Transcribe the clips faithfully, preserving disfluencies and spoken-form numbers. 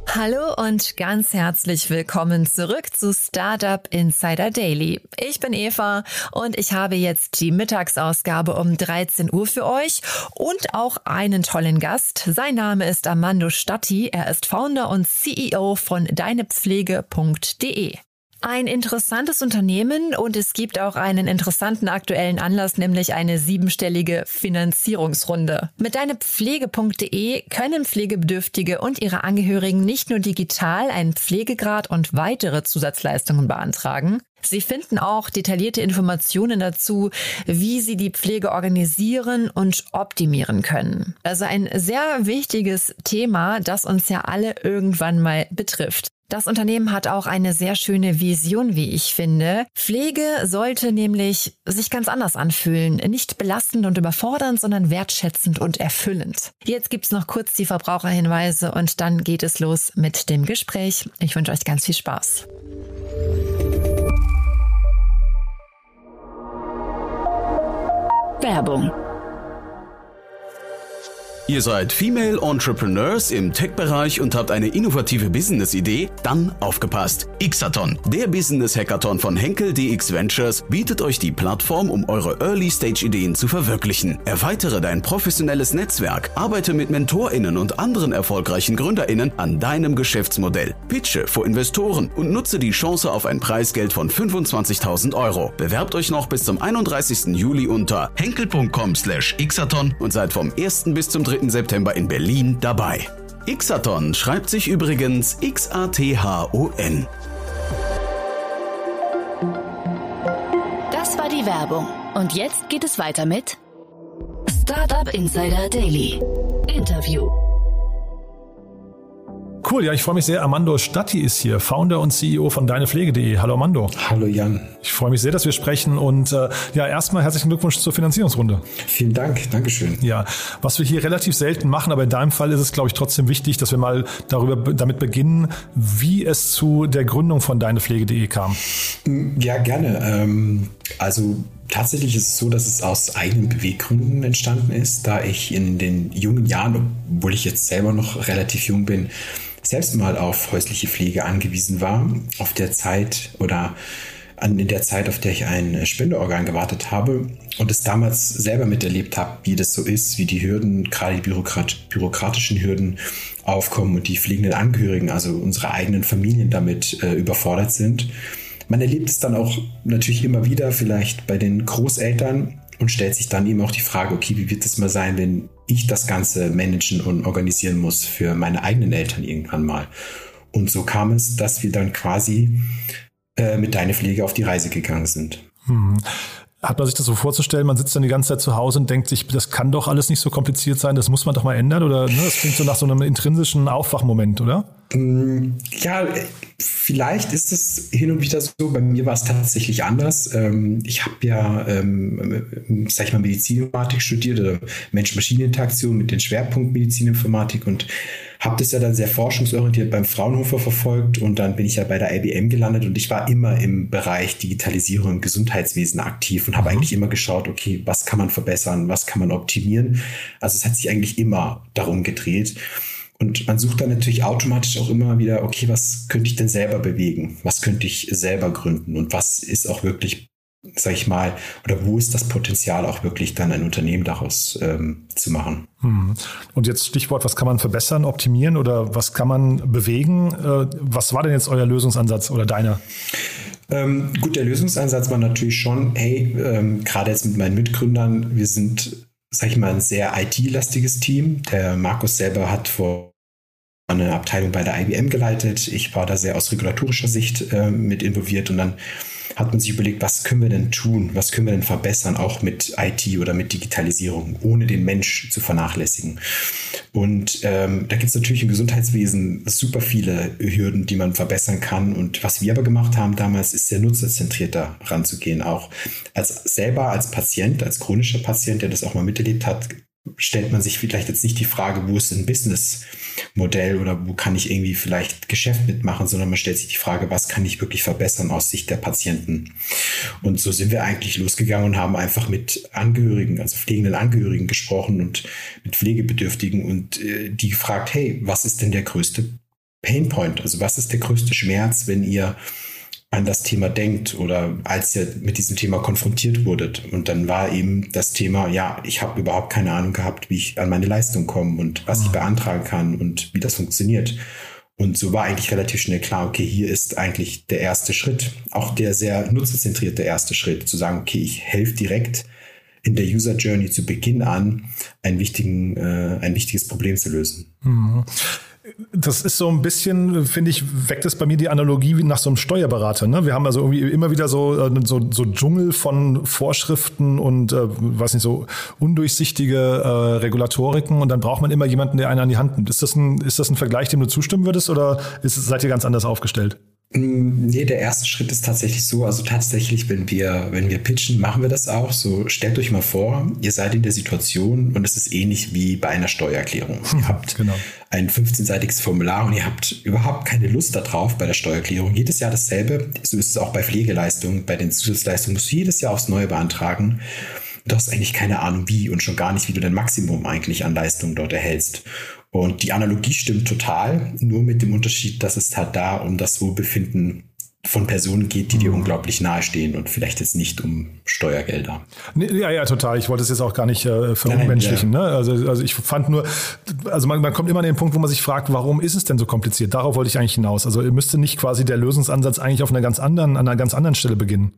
Hallo und ganz herzlich willkommen zurück zu Startup Insider Daily. Ich bin Eva und ich habe jetzt die Mittagsausgabe um dreizehn Uhr für euch und auch einen tollen Gast. Sein Name ist Armando Statti. Er ist Founder und C E O von deinepflege punkt de. Ein interessantes Unternehmen und es gibt auch einen interessanten aktuellen Anlass, nämlich eine siebenstellige Finanzierungsrunde. Mit deinepflege punkt de können Pflegebedürftige und ihre Angehörigen nicht nur digital einen Pflegegrad und weitere Zusatzleistungen beantragen. Sie finden auch detaillierte Informationen dazu, wie Sie die Pflege organisieren und optimieren können. Also ein sehr wichtiges Thema, das uns ja alle irgendwann mal betrifft. Das Unternehmen hat auch eine sehr schöne Vision, wie ich finde. Pflege sollte nämlich sich ganz anders anfühlen. Nicht belastend und überfordernd, sondern wertschätzend und erfüllend. Jetzt gibt's noch kurz die Verbraucherhinweise und dann geht es los mit dem Gespräch. Ich wünsche euch ganz viel Spaß. Werbung. Ihr seid Female Entrepreneurs im Tech-Bereich und habt eine innovative Business-Idee? Dann aufgepasst! Xathon, der Business-Hackathon von Henkel D X Ventures, bietet euch die Plattform, um eure Early-Stage-Ideen zu verwirklichen. Erweitere dein professionelles Netzwerk, arbeite mit MentorInnen und anderen erfolgreichen GründerInnen an deinem Geschäftsmodell. Pitche vor Investoren und nutze die Chance auf ein Preisgeld von fünfundzwanzigtausend Euro. Bewerbt euch noch bis zum einunddreißigsten Juli unter henkel punkt com slash xathon und seid vom ersten bis zum dritten September in Berlin dabei. Xathon schreibt sich übrigens X A T H O N. Das war die Werbung. Und jetzt geht es weiter mit Startup Insider Daily. Interview. Cool, ja, ich freue mich sehr. Armando Statti ist hier, Founder und C E O von deinepflege punkt de. Hallo Armando. Hallo Jan. Ich freue mich sehr, dass wir sprechen und äh, ja, erstmal herzlichen Glückwunsch zur Finanzierungsrunde. Vielen Dank, Dankeschön. Ja, was wir hier relativ selten machen, aber in deinem Fall ist es, glaube ich, trotzdem wichtig, dass wir mal darüber damit beginnen, wie es zu der Gründung von deinepflege punkt de kam. Ja, gerne. Ähm, also tatsächlich ist es so, dass es aus eigenen Beweggründen entstanden ist, da ich in den jungen Jahren, obwohl ich jetzt selber noch relativ jung bin, selbst mal auf häusliche Pflege angewiesen war, auf der Zeit oder an, in der Zeit, auf der ich ein Spenderorgan gewartet habe und es damals selber miterlebt habe, wie das so ist, wie die Hürden, gerade die Bürokrat- bürokratischen Hürden aufkommen und die pflegenden Angehörigen, also unsere eigenen Familien damit äh, überfordert sind. Man erlebt es dann auch natürlich immer wieder, vielleicht bei den Großeltern und stellt sich dann eben auch die Frage, okay, wie wird es mal sein, wenn ich das Ganze managen und organisieren muss für meine eigenen Eltern irgendwann mal. Und so kam es, dass wir dann quasi äh, mit deinepflege auf die Reise gegangen sind. Hm. Hat man sich das so vorzustellen, man sitzt dann die ganze Zeit zu Hause und denkt sich, das kann doch alles nicht so kompliziert sein, das muss man doch mal ändern? Oder ne, das klingt so nach so einem intrinsischen Aufwachmoment, oder? Ja, vielleicht ist es hin und wieder so. Bei mir war es tatsächlich anders. Ich habe ja, sag ich mal, Medizininformatik studiert oder Mensch-Maschinen-Interaktion mit dem Schwerpunkt Medizininformatik und habe das ja dann sehr forschungsorientiert beim Fraunhofer verfolgt und dann bin ich ja bei der I B M gelandet und ich war immer im Bereich Digitalisierung im Gesundheitswesen aktiv und habe eigentlich immer geschaut, okay, was kann man verbessern, was kann man optimieren. Also es hat sich eigentlich immer darum gedreht. Und man sucht dann natürlich automatisch auch immer wieder, okay, was könnte ich denn selber bewegen? Was könnte ich selber gründen? Und was ist auch wirklich, sag ich mal, oder wo ist das Potenzial auch wirklich dann ein Unternehmen daraus ähm, zu machen? Und jetzt Stichwort, was kann man verbessern, optimieren oder was kann man bewegen? Äh, was war denn jetzt euer Lösungsansatz oder deiner? Ähm, gut, der Lösungsansatz war natürlich schon, hey, ähm, gerade jetzt mit meinen Mitgründern, wir sind, sag ich mal, ein sehr I T-lastiges Team. Der Markus selber hat vor eine Abteilung bei der I B M geleitet. Ich war da sehr aus regulatorischer Sicht äh, mit involviert und dann hat man sich überlegt, was können wir denn tun, was können wir denn verbessern, auch mit I T oder mit Digitalisierung, ohne den Mensch zu vernachlässigen. Und ähm, da gibt es natürlich im Gesundheitswesen super viele Hürden, die man verbessern kann. Und was wir aber gemacht haben damals, ist sehr nutzerzentrierter ranzugehen. Auch als selber als Patient, als chronischer Patient, der das auch mal miterlebt hat, stellt man sich vielleicht jetzt nicht die Frage, wo ist ein Businessmodell oder wo kann ich irgendwie vielleicht Geschäft mitmachen, sondern man stellt sich die Frage, was kann ich wirklich verbessern aus Sicht der Patienten. Und so sind wir eigentlich losgegangen und haben einfach mit Angehörigen, also pflegenden Angehörigen gesprochen und mit Pflegebedürftigen und äh, die gefragt, hey, was ist denn der größte Painpoint? Also was ist der größte Schmerz, wenn ihr an das Thema denkt oder als ihr mit diesem Thema konfrontiert wurdet? Und dann war eben das Thema, ja, ich habe überhaupt keine Ahnung gehabt, wie ich an meine Leistung komme und was ich beantragen kann und wie das funktioniert. Und so war eigentlich relativ schnell klar, okay, hier ist eigentlich der erste Schritt, auch der sehr nutzerzentrierte erste Schritt, zu sagen, okay, ich helfe direkt in der User Journey zu Beginn an, einen wichtigen, äh, ein wichtiges Problem zu lösen. Mhm. Das ist so ein bisschen, finde ich, weckt es bei mir die Analogie wie nach so einem Steuerberater. Ne? Wir haben also irgendwie immer wieder so, so, so Dschungel von Vorschriften und, äh, weiß nicht, so undurchsichtige äh, Regulatoriken und dann braucht man immer jemanden, der einen an die Hand nimmt. Ist das ein, ist das ein Vergleich, dem du zustimmen würdest oder ist, seid ihr ganz anders aufgestellt? Nee, der erste Schritt ist tatsächlich so, also tatsächlich, wenn wir, wenn wir pitchen, machen wir das auch. So, stellt euch mal vor, ihr seid in der Situation und es ist ähnlich wie bei einer Steuererklärung. Ihr habt genau. ein fünfzehnseitiges Formular und ihr habt überhaupt keine Lust darauf bei der Steuererklärung. Jedes Jahr dasselbe. So ist es auch bei Pflegeleistungen. Bei den Zusatzleistungen musst du jedes Jahr aufs Neue beantragen. Du hast eigentlich keine Ahnung wie und schon gar nicht, wie du dein Maximum eigentlich an Leistung dort erhältst. Und die Analogie stimmt total, nur mit dem Unterschied, dass es halt da um das Wohlbefinden von Personen geht, die dir unglaublich nahestehen und vielleicht jetzt nicht um Steuergelder. Ja, ja, total. Ich wollte es jetzt auch gar nicht äh, verunmenschlichen. Nein, nein, ja. ne? also, also ich fand nur, also man, man kommt immer an den Punkt, wo man sich fragt, warum ist es denn so kompliziert? Darauf wollte ich eigentlich hinaus. Also müsste nicht quasi der Lösungsansatz eigentlich auf einer ganz anderen, an einer ganz anderen Stelle beginnen?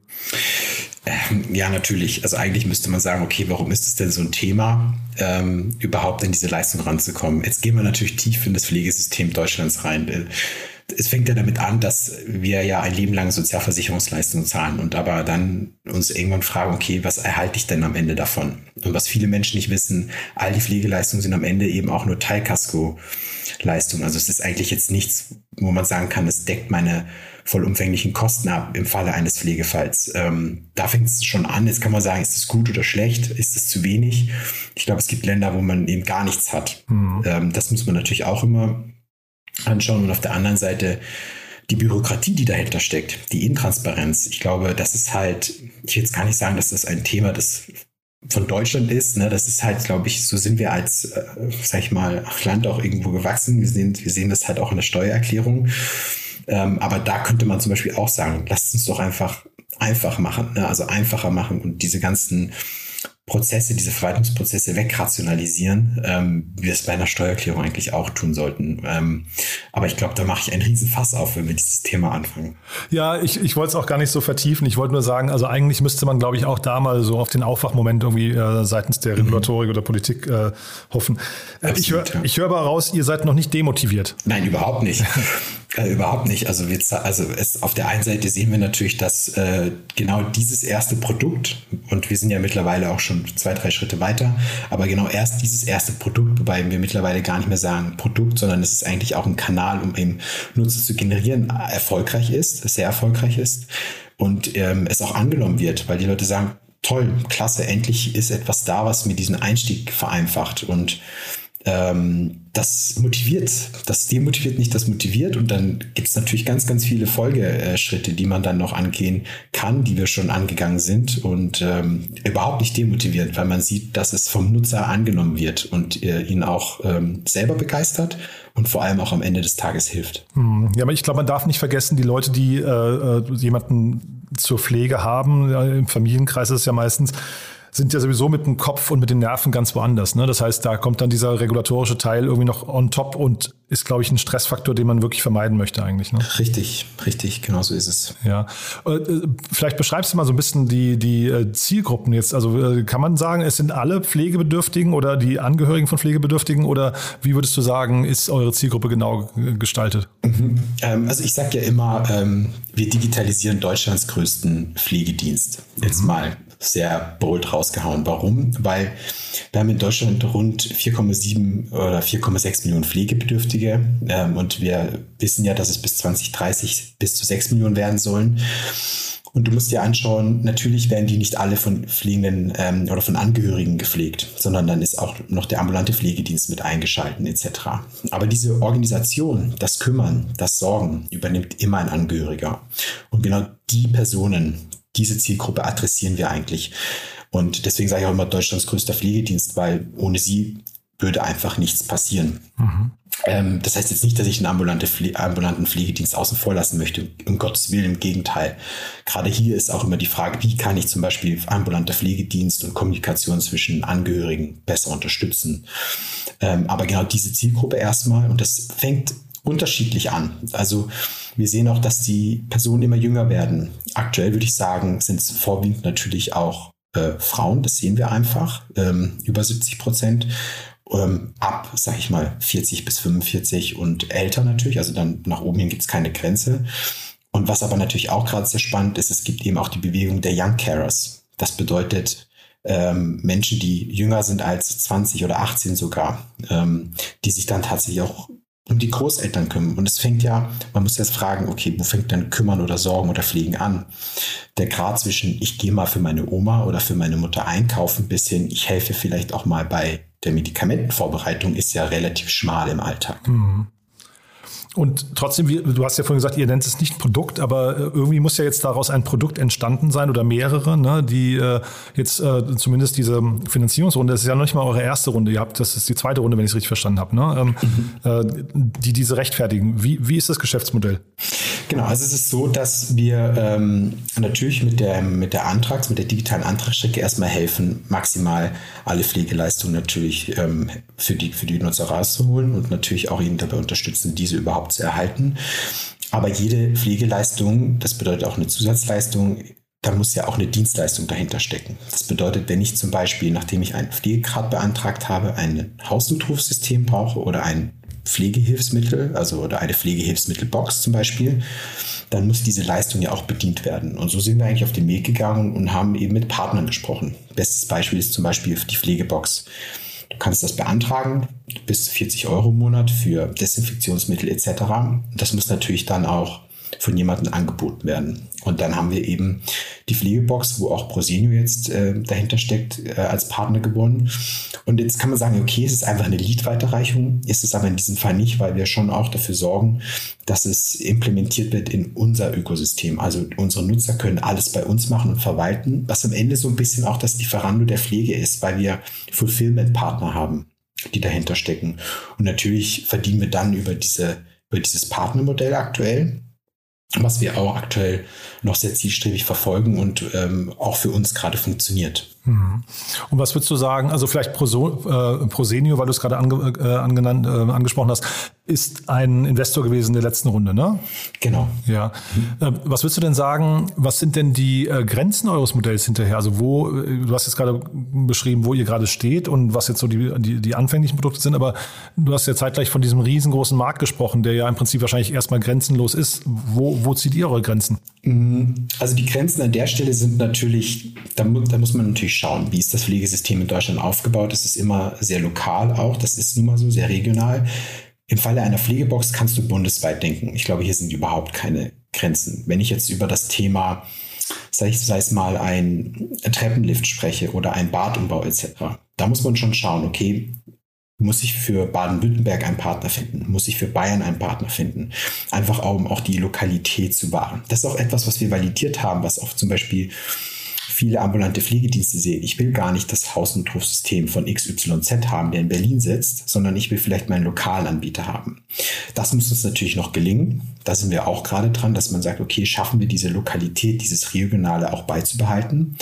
Ja, natürlich. Also eigentlich müsste man sagen, okay, warum ist es denn so ein Thema, ähm, überhaupt in diese Leistung ranzukommen? Jetzt gehen wir natürlich tief in das Pflegesystem Deutschlands rein. Es fängt ja damit an, dass wir ja ein Leben lang Sozialversicherungsleistungen zahlen und aber dann uns irgendwann fragen, okay, was erhalte ich denn am Ende davon? Und was viele Menschen nicht wissen, all die Pflegeleistungen sind am Ende eben auch nur Teilkasko-Leistungen. Also es ist eigentlich jetzt nichts, wo man sagen kann, es deckt meine vollumfänglichen Kosten ab im Falle eines Pflegefalls. Ähm, da fängt es schon an. Jetzt kann man sagen, ist es gut oder schlecht? Ist es zu wenig? Ich glaube, es gibt Länder, wo man eben gar nichts hat. Mhm. Ähm, das muss man natürlich auch immer anschauen. Und auf der anderen Seite die Bürokratie, die dahinter steckt, die Intransparenz. Ich glaube, das ist halt, ich will jetzt gar nicht sagen, dass das ein Thema das von Deutschland ist. Ne? Das ist halt, glaube ich, so sind wir als, äh, sag ich mal, Land auch irgendwo gewachsen. Wir sehen, wir sehen das halt auch in der Steuererklärung. Ähm, aber da könnte man zum Beispiel auch sagen, lasst uns doch einfach einfach machen, ne? Also einfacher machen und diese ganzen Prozesse, diese Verwaltungsprozesse wegrationalisieren, ähm, wie wir es bei einer Steuererklärung eigentlich auch tun sollten. Ähm, aber ich glaube, da mache ich einen riesen Fass auf, wenn wir dieses Thema anfangen. Ja, ich, ich wollte es auch gar nicht so vertiefen. Ich wollte nur sagen, also eigentlich müsste man, glaube ich, auch da mal so auf den Aufwachmoment irgendwie äh, seitens der Regulatorik mhm. oder Politik äh, hoffen. Absolut, ich höre ja. ich hör aber raus, ihr seid noch nicht demotiviert. Nein, überhaupt nicht. Äh, überhaupt nicht. Also, wir, also es, auf der einen Seite sehen wir natürlich, dass äh, genau dieses erste Produkt, und wir sind ja mittlerweile auch schon zwei, drei Schritte weiter, aber genau erst dieses erste Produkt, wobei wir mittlerweile gar nicht mehr sagen Produkt, sondern es ist eigentlich auch ein Kanal, um eben Nutzer zu generieren, erfolgreich ist, sehr erfolgreich ist und ähm, es auch angenommen wird, weil die Leute sagen, toll, klasse, endlich ist etwas da, was mir diesen Einstieg vereinfacht und Ähm, das motiviert, das demotiviert nicht, das motiviert und dann gibt es natürlich ganz, ganz viele Folgeschritte, die man dann noch angehen kann, die wir schon angegangen sind und ähm, überhaupt nicht demotiviert, weil man sieht, dass es vom Nutzer angenommen wird und äh, ihn auch ähm, selber begeistert und vor allem auch am Ende des Tages hilft. Ja, aber ich glaube, man darf nicht vergessen, die Leute, die äh, jemanden zur Pflege haben, ja, im Familienkreis ist es ja meistens, sind ja sowieso mit dem Kopf und mit den Nerven ganz woanders. Ne? Das heißt, da kommt dann dieser regulatorische Teil irgendwie noch on top und ist, glaube ich, ein Stressfaktor, den man wirklich vermeiden möchte eigentlich. Ne? Richtig, richtig, genau so ist es. Ja, vielleicht beschreibst du mal so ein bisschen die, die Zielgruppen jetzt. Also kann man sagen, es sind alle Pflegebedürftigen oder die Angehörigen von Pflegebedürftigen oder wie würdest du sagen, ist eure Zielgruppe genau gestaltet? Mhm. Ähm, also ich sage ja immer, ähm, wir digitalisieren Deutschlands größten Pflegedienst. Jetzt mhm. mal sehr bold rausgehauen. Warum? Weil wir haben in Deutschland rund vier Komma sieben oder vier Komma sechs Millionen Pflegebedürftige ähm, und wir wissen ja, dass es bis zwanzig dreißig bis zu sechs Millionen werden sollen. Und du musst dir anschauen, natürlich werden die nicht alle von Pflegenden ähm, oder von Angehörigen gepflegt, sondern dann ist auch noch der ambulante Pflegedienst mit eingeschaltet et cetera. Aber diese Organisation, das Kümmern, das Sorgen übernimmt immer ein Angehöriger. Und genau die Personen, diese Zielgruppe adressieren wir eigentlich. Und deswegen sage ich auch immer Deutschlands größter Pflegedienst, weil ohne sie würde einfach nichts passieren. Mhm. Ähm, das heißt jetzt nicht, dass ich einen ambulante Pfle- ambulanten Pflegedienst außen vor lassen möchte, um Gottes Willen, im Gegenteil. Gerade hier ist auch immer die Frage, wie kann ich zum Beispiel ambulanter Pflegedienst und Kommunikation zwischen Angehörigen besser unterstützen. Ähm, aber genau diese Zielgruppe erstmal, und das fängt unterschiedlich an. Also wir sehen auch, dass die Personen immer jünger werden. Aktuell würde ich sagen, sind es vorwiegend natürlich auch äh, Frauen, das sehen wir einfach, ähm, über siebzig Prozent. Ähm, ab, sag ich mal, vierzig bis fünfundvierzig und älter natürlich, also dann nach oben hin gibt es keine Grenze. Und was aber natürlich auch gerade sehr spannend ist, es gibt eben auch die Bewegung der Young Carers. Das bedeutet ähm, Menschen, die jünger sind als zwanzig oder achtzehn sogar, ähm, die sich dann tatsächlich auch um die Großeltern kümmern. Und es fängt ja, man muss jetzt fragen, okay, wo fängt dann Kümmern oder Sorgen oder Pflegen an? Der Grad zwischen, ich gehe mal für meine Oma oder für meine Mutter einkaufen, bis hin, ich helfe vielleicht auch mal bei der Medikamentenvorbereitung, ist ja relativ schmal im Alltag. Mhm. Und trotzdem, du hast ja vorhin gesagt, ihr nennt es nicht Produkt, aber irgendwie muss ja jetzt daraus ein Produkt entstanden sein oder mehrere, ne, die äh, jetzt äh, zumindest diese Finanzierungsrunde, das ist ja noch nicht mal eure erste Runde, ihr habt, das ist die zweite Runde, wenn ich es richtig verstanden habe, ne, ähm, mhm. äh, die diese rechtfertigen. Wie, wie ist das Geschäftsmodell? Genau, also es ist so, dass wir ähm, natürlich mit der, mit der Antrags-, mit der digitalen Antragsstrecke erstmal helfen, maximal alle Pflegeleistungen natürlich ähm, für die, für die Nutzer rauszuholen und natürlich auch ihnen dabei unterstützen, diese überhaupt zu erhalten. Aber jede Pflegeleistung, das bedeutet auch eine Zusatzleistung, da muss ja auch eine Dienstleistung dahinter stecken. Das bedeutet, wenn ich zum Beispiel, nachdem ich einen Pflegegrad beantragt habe, ein Hausnotrufsystem brauche oder ein Pflegehilfsmittel, also oder eine Pflegehilfsmittelbox zum Beispiel, dann muss diese Leistung ja auch bedient werden. Und so sind wir eigentlich auf den Weg gegangen und haben eben mit Partnern gesprochen. Bestes Beispiel ist zum Beispiel die Pflegebox. Du kannst das beantragen, bis vierzig Euro im Monat für Desinfektionsmittel et cetera. Das muss natürlich dann auch von jemandem angeboten werden. Und dann haben wir eben die Pflegebox, wo auch Prosenio jetzt äh, dahinter steckt, äh, als Partner gewonnen. Und jetzt kann man sagen, okay, es ist einfach eine Lead-Weiterreichung, ist es aber in diesem Fall nicht, weil wir schon auch dafür sorgen, dass es implementiert wird in unser Ökosystem. Also unsere Nutzer können alles bei uns machen und verwalten, was am Ende so ein bisschen auch das Lieferando der Pflege ist, weil wir Fulfillment-Partner haben, die dahinter stecken. Und natürlich verdienen wir dann über diese, über dieses Partnermodell aktuell, was wir auch aktuell noch sehr zielstrebig verfolgen und ähm, auch für uns gerade funktioniert. Und was würdest du sagen, also vielleicht Proso, äh, Prosenio, weil du es gerade ange, äh, angenannt, äh, angesprochen hast, ist ein Investor gewesen der letzten Runde, ne? Genau. Ja. Mhm. Äh, was würdest du denn sagen, was sind denn die äh, Grenzen eures Modells hinterher? Also wo, äh, du hast jetzt gerade beschrieben, wo ihr gerade steht und was jetzt so die, die, die anfänglichen Produkte sind, aber du hast ja zeitgleich von diesem riesengroßen Markt gesprochen, der ja im Prinzip wahrscheinlich erstmal grenzenlos ist. Wo, wo zieht ihr eure Grenzen? Also die Grenzen an der Stelle sind natürlich, da, da muss man natürlich schauen, wie ist das Pflegesystem in Deutschland aufgebaut. Das ist immer sehr lokal auch, das ist nun mal so, sehr regional. Im Falle einer Pflegebox kannst du bundesweit denken. Ich glaube, hier sind überhaupt keine Grenzen. Wenn ich jetzt über das Thema, sei es, sei es mal ein Treppenlift spreche oder ein Badumbau et cetera, da muss man schon schauen, okay, muss ich für Baden-Württemberg einen Partner finden? Muss ich für Bayern einen Partner finden? Einfach auch, um auch die Lokalität zu wahren. Das ist auch etwas, was wir validiert haben, was auch zum Beispiel viele ambulante Pflegedienste sehen. Ich will gar nicht das Hausnotrufsystem von X Y Z haben, der in Berlin sitzt, sondern ich will vielleicht meinen lokalen Anbieter haben. Das muss uns natürlich noch gelingen. Da sind wir auch gerade dran, dass man sagt, okay, schaffen wir diese Lokalität, dieses Regionale auch beizubehalten.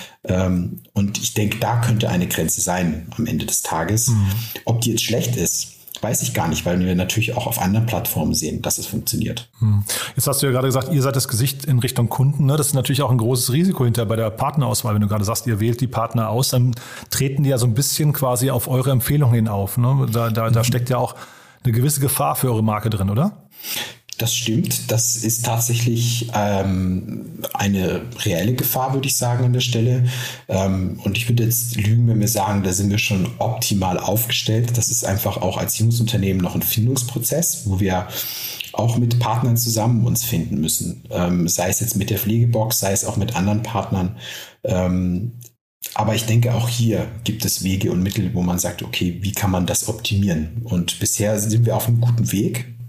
Und ich denke, da könnte eine Grenze sein am Ende des Tages. Mhm. Ob die jetzt schlecht ist, weiß ich gar nicht, weil wir natürlich auch auf anderen Plattformen sehen, dass es funktioniert. Jetzt hast du ja gerade gesagt, ihr seid das Gesicht in Richtung Kunden. Ne? Das ist natürlich auch ein großes Risiko hinter bei der Partnerauswahl. Wenn du gerade sagst, ihr wählt die Partner aus, dann treten die ja so ein bisschen quasi auf eure Empfehlungen hin auf. Ne? Da, da, mhm. da steckt ja auch eine gewisse Gefahr für eure Marke drin, oder? Das stimmt. Das ist tatsächlich ähm, eine reelle Gefahr, würde ich sagen, an der Stelle. Ähm, und ich würde jetzt lügen, wenn wir sagen, da sind wir schon optimal aufgestellt. Das ist einfach auch als junges Unternehmen noch ein Findungsprozess, wo wir auch mit Partnern zusammen uns finden müssen. Ähm, sei es jetzt mit der Pflegebox, sei es auch mit anderen Partnern. Ähm, aber ich denke, auch hier gibt es Wege und Mittel, wo man sagt, okay, wie kann man das optimieren? Und bisher sind wir auf einem guten Weg.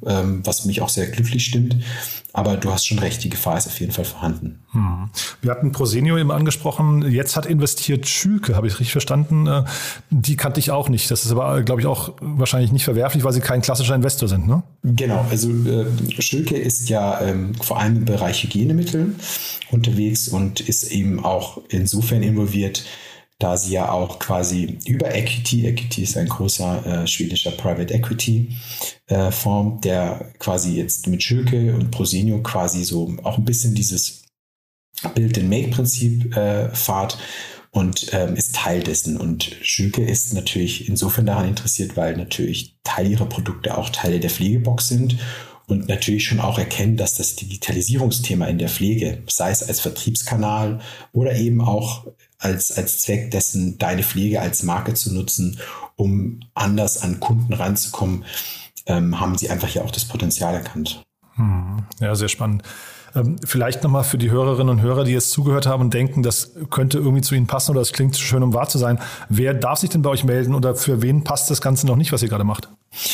ähm, was mich auch sehr glücklich stimmt. Aber du hast schon recht, die Gefahr ist auf jeden Fall vorhanden. Hm. Wir hatten Prosenio eben angesprochen. Jetzt hat investiert Schülke, habe ich richtig verstanden. Die kannte ich auch nicht. Das ist aber, glaube ich, auch wahrscheinlich nicht verwerflich, weil sie kein klassischer Investor sind, ne? Genau, also äh, Schülke ist ja ähm, vor allem im Bereich Hygienemittel unterwegs und ist eben auch insofern involviert, da sie ja auch quasi über Equity, Equity ist ein großer äh, schwedischer Private Equity äh, Fonds, der quasi jetzt mit Schülke und Prosenio quasi so auch ein bisschen dieses Build-and-Make-Prinzip äh, fahrt und ähm, ist Teil dessen. Und Schülke ist natürlich insofern daran interessiert, weil natürlich Teil ihrer Produkte auch Teile der Pflegebox sind und natürlich schon auch erkennen, dass das Digitalisierungsthema in der Pflege, sei es als Vertriebskanal oder eben auch als, als Zweck dessen, deine Pflege als Marke zu nutzen, um anders an Kunden ranzukommen, ähm, haben sie einfach ja auch das Potenzial erkannt. Hm, ja, sehr spannend. Ähm, vielleicht nochmal für die Hörerinnen und Hörer, die jetzt zugehört haben und denken, das könnte irgendwie zu Ihnen passen oder das klingt zu schön, um wahr zu sein. Wer darf sich denn bei euch melden oder für wen passt das Ganze noch nicht, was ihr gerade macht?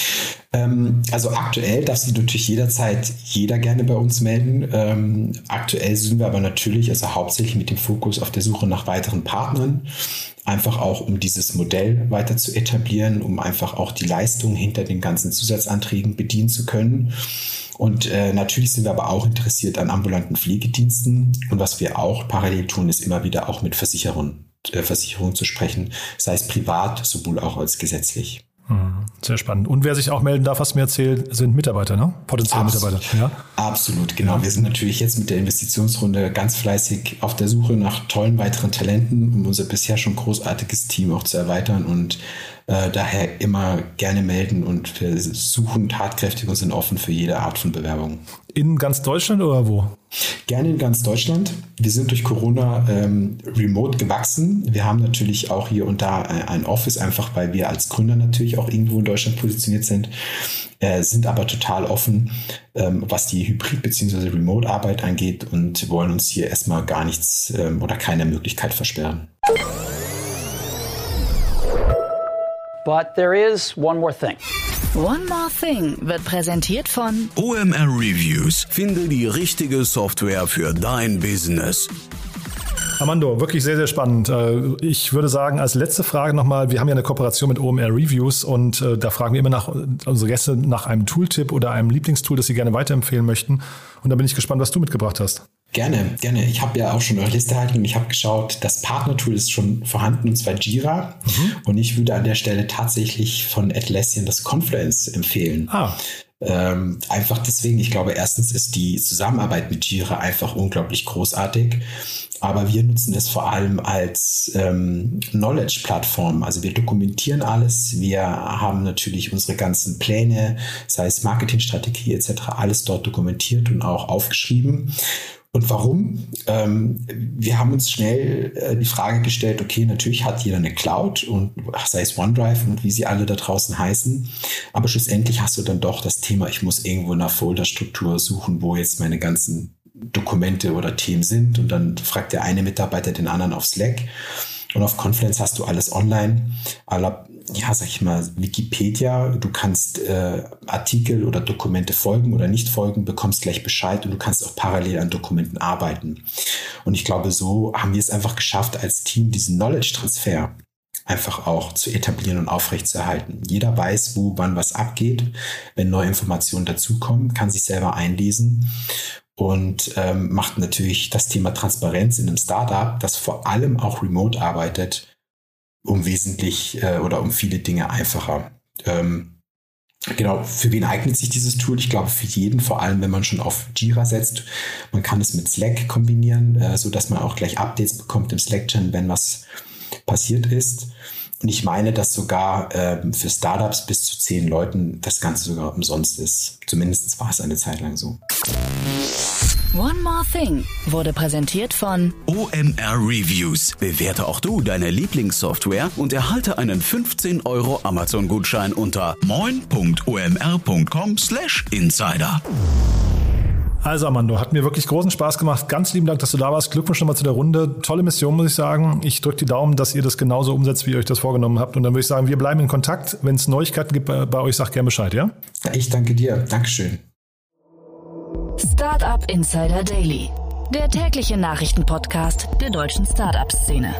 Ähm, also aktuell darf sich natürlich jederzeit jeder gerne bei uns melden. Ähm, aktuell sind wir aber natürlich, also hauptsächlich mit dem Fokus auf der Suche nach weiteren Partnern, einfach auch um dieses Modell weiter zu etablieren, um einfach auch die Leistung hinter den ganzen Zusatzanträgen bedienen zu können. Und äh, natürlich sind wir aber auch interessiert an ambulanten Pflegediensten. Und was wir auch parallel tun, ist immer wieder auch mit Versicherungen, äh, Versicherungen zu sprechen, sei es privat, sowohl auch als gesetzlich. Sehr spannend. Und wer sich auch melden darf, was mir erzählt, sind Mitarbeiter, ne? Potenzielle Absolut. Mitarbeiter. Ja? Absolut, genau. Ja. Wir sind natürlich jetzt mit der Investitionsrunde ganz fleißig auf der Suche nach tollen weiteren Talenten, um unser bisher schon großartiges Team auch zu erweitern und äh, daher immer gerne melden und wir suchen tatkräftig und sind offen für jede Art von Bewerbung. In ganz Deutschland oder wo? Gerne in ganz Deutschland. Wir sind durch Corona ähm, remote gewachsen. Wir haben natürlich auch hier und da ein Office, einfach weil wir als Gründer natürlich auch irgendwo in Deutschland positioniert sind, äh, sind aber total offen, ähm, was die Hybrid- bzw. Remote-Arbeit angeht und wollen uns hier erstmal gar nichts ähm, oder keine Möglichkeit versperren. But there is one more thing. One More Thing wird präsentiert von O M R Reviews. Finde die richtige Software für dein Business. Armando, wirklich sehr, sehr spannend. Ich würde sagen, als letzte Frage nochmal, wir haben ja eine Kooperation mit O M R Reviews und da fragen wir immer nach unsere Gäste nach einem Tooltip oder einem Lieblingstool, das sie gerne weiterempfehlen möchten. Und da bin ich gespannt, was du mitgebracht hast. Gerne, gerne. Ich habe ja auch schon eure Liste erhalten und ich habe geschaut, das Partnertool ist schon vorhanden und zwar Jira. Mhm. Und ich würde an der Stelle tatsächlich von Atlassian das Confluence empfehlen. Ah. Ähm, einfach deswegen, ich glaube, erstens ist die Zusammenarbeit mit Jira einfach unglaublich großartig. Aber wir nutzen es vor allem als ähm, Knowledge-Plattform. Also wir dokumentieren alles. Wir haben natürlich unsere ganzen Pläne, sei es Marketingstrategie et cetera, alles dort dokumentiert und auch aufgeschrieben. Und warum? Ähm, wir haben uns schnell äh, die Frage gestellt, okay, natürlich hat jeder eine Cloud und sei es OneDrive und wie sie alle da draußen heißen. Aber schlussendlich hast du dann doch das Thema, ich muss irgendwo in einer Folderstruktur suchen, wo jetzt meine ganzen Dokumente oder Themen sind und dann fragt der eine Mitarbeiter den anderen auf Slack und auf Confluence hast du alles online, aller, ja, sag ich mal, Wikipedia, du kannst äh, Artikel oder Dokumente folgen oder nicht folgen, bekommst gleich Bescheid und du kannst auch parallel an Dokumenten arbeiten. Und ich glaube, so haben wir es einfach geschafft, als Team diesen Knowledge-Transfer einfach auch zu etablieren und aufrechtzuerhalten. Jeder weiß, wo wann was abgeht, wenn neue Informationen dazukommen, kann sich selber einlesen. Und ähm, macht natürlich das Thema Transparenz in einem Startup, das vor allem auch remote arbeitet, um wesentlich äh, oder um viele Dinge einfacher. Ähm, genau, für wen eignet sich dieses Tool? Ich glaube, für jeden, vor allem wenn man schon auf Jira setzt. Man kann es mit Slack kombinieren, äh, sodass man auch gleich Updates bekommt im Slack-Channel, wenn was passiert ist. Und ich meine, dass sogar ähm, für Startups bis zu zehn Leuten das Ganze sogar umsonst ist. Zumindest war es eine Zeit lang so. One More Thing wurde präsentiert von O M R Reviews. Bewerte auch du deine Lieblingssoftware und erhalte einen fünfzehn Euro Amazon-Gutschein unter moin punkt o m r punkt com slash insider. Also Armando, hat mir wirklich großen Spaß gemacht. Ganz lieben Dank, dass du da warst. Glückwunsch nochmal zu der Runde. Tolle Mission, muss ich sagen. Ich drücke die Daumen, dass ihr das genauso umsetzt, wie ihr euch das vorgenommen habt. Und dann würde ich sagen, wir bleiben in Kontakt. Wenn es Neuigkeiten gibt bei, bei euch, sagt gerne Bescheid, ja? Ich danke dir. Dankeschön. Startup Insider Daily, der tägliche Nachrichtenpodcast der deutschen Startup-Szene.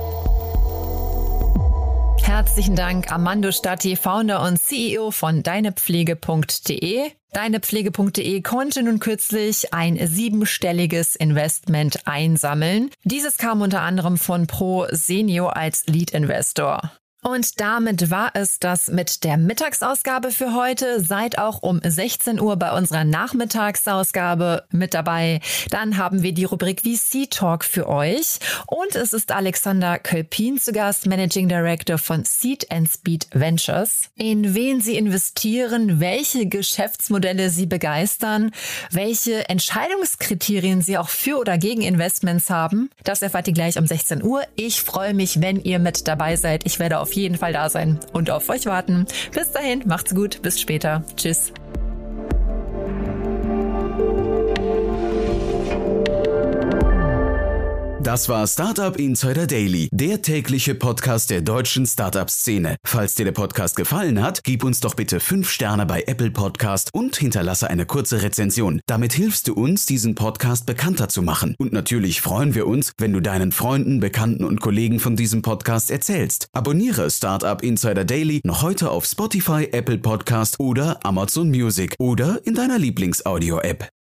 Herzlichen Dank, Armando Statti, Founder und C E O von deinepflege punkt de. deinepflege punkt de konnte nun kürzlich ein siebenstelliges Investment einsammeln. Dieses kam unter anderem von ProSenio als Lead-Investor. Und damit war es das mit der Mittagsausgabe für heute. Seid auch um sechzehn Uhr bei unserer Nachmittagsausgabe mit dabei. Dann haben wir die Rubrik V C-Talk für euch. Und es ist Alexander Kölpin zu Gast, Managing Director von Seed and Speed Ventures. In wen sie investieren, welche Geschäftsmodelle sie begeistern, welche Entscheidungskriterien sie auch für oder gegen Investments haben, das erfahrt ihr gleich um sechzehn Uhr. Ich freue mich, wenn ihr mit dabei seid. Ich werde auf jeden Fall da sein und auf euch warten. Bis dahin, macht's gut, bis später. Tschüss. Das war Startup Insider Daily, der tägliche Podcast der deutschen Startup-Szene. Falls dir der Podcast gefallen hat, gib uns doch bitte fünf Sterne bei Apple Podcast und hinterlasse eine kurze Rezension. Damit hilfst du uns, diesen Podcast bekannter zu machen. Und natürlich freuen wir uns, wenn du deinen Freunden, Bekannten und Kollegen von diesem Podcast erzählst. Abonniere Startup Insider Daily noch heute auf Spotify, Apple Podcast oder Amazon Music oder in deiner Lieblings-Audio-App.